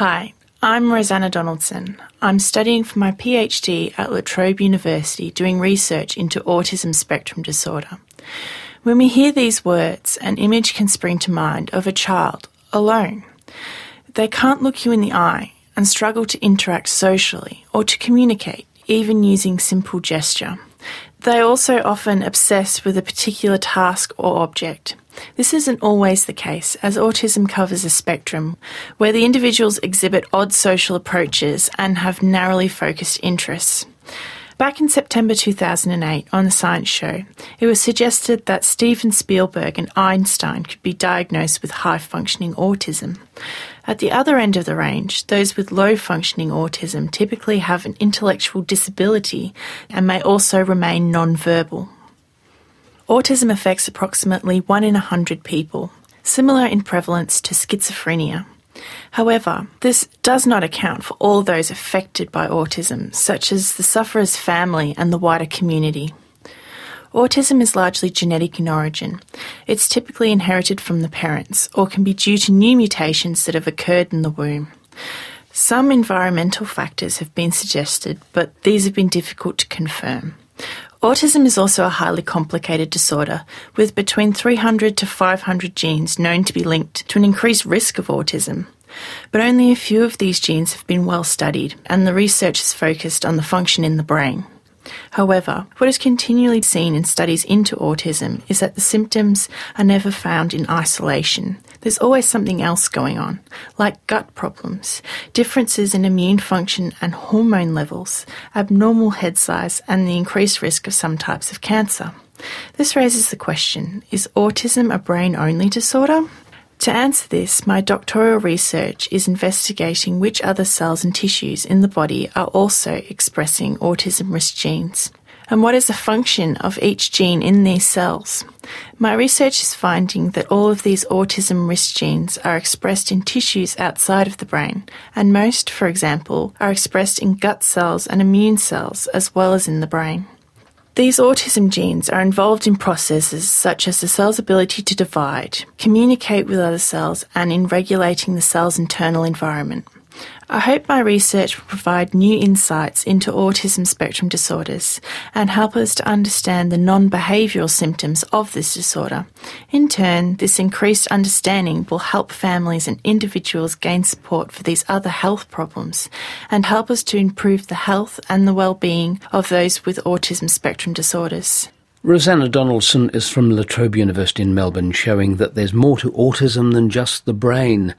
Hi, I'm Rosanna Donaldson. I'm studying for my PhD at La Trobe University doing research into autism spectrum disorder. When we hear these words, an image can spring to mind of a child alone. They can't look you in the eye and struggle to interact socially or to communicate, even using simple gesture. They also often obsess with a particular task or object. This isn't always the case, as autism covers a spectrum where the individuals exhibit odd social approaches and have narrowly focused interests. Back in September 2008 on The Science Show, it was suggested that Steven Spielberg and Einstein could be diagnosed with high-functioning autism. At the other end of the range, those with low-functioning autism typically have an intellectual disability and may also remain non-verbal. Autism affects approximately 1 in 100 people, similar in prevalence to schizophrenia. However, this does not account for all those affected by autism, such as the sufferer's family and the wider community. Autism is largely genetic in origin. It's typically inherited from the parents, or can be due to new mutations that have occurred in the womb. Some environmental factors have been suggested, but these have been difficult to confirm. Autism is also a highly complicated disorder, with between 300 to 500 genes known to be linked to an increased risk of autism. But only a few of these genes have been well studied, and the research is focused on the function in the brain. However, what is continually seen in studies into autism is that the symptoms are never found in isolation. There's always something else going on, like gut problems, differences in immune function and hormone levels, abnormal head size, and the increased risk of some types of cancer. This raises the question, is autism a brain-only disorder? To answer this, my doctoral research is investigating which other cells and tissues in the body are also expressing autism risk genes, and what is the function of each gene in these cells. My research is finding that all of these autism risk genes are expressed in tissues outside of the brain, and most, for example, are expressed in gut cells and immune cells as well as in the brain. These autism genes are involved in processes such as the cell's ability to divide, communicate with other cells, and in regulating the cell's internal environment. I hope my research will provide new insights into autism spectrum disorders and help us to understand the non-behavioural symptoms of this disorder. In turn, this increased understanding will help families and individuals gain support for these other health problems and help us to improve the health and the well-being of those with autism spectrum disorders. Rosanna Donaldson is from La Trobe University in Melbourne, showing that there's more to autism than just the brain.